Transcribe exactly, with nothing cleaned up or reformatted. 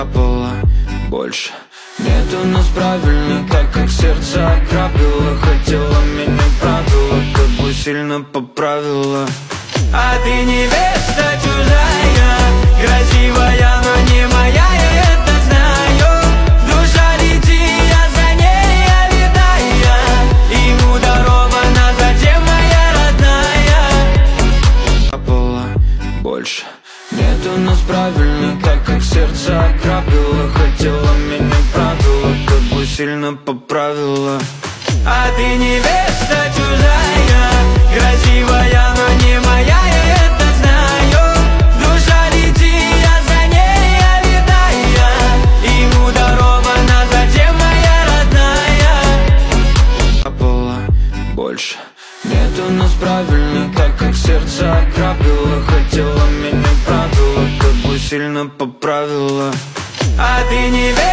Было больше. Нет у нас правильно, так как сердце ограбило. Хотела меня правила, как бы сильно поправила. А ты невеста чужая, красивая, но не моя, я это знаю. Душа летит, я за ней, я летая. Ему дарована, зачем моя родная? Было больше. Нет у нас правильно, так как сердце ограбило. Хотела меня правила, как бы сильно поправила. А ты невеста чужая, красивая, но не моя, я это знаю. Душа летит, я за ней, я летая. Ему дарована, зачем моя родная? Было больше. Нет у нас правильно, так как сердце ограбило. Хотела меня правила, как бы сильно поправила. А ты невеста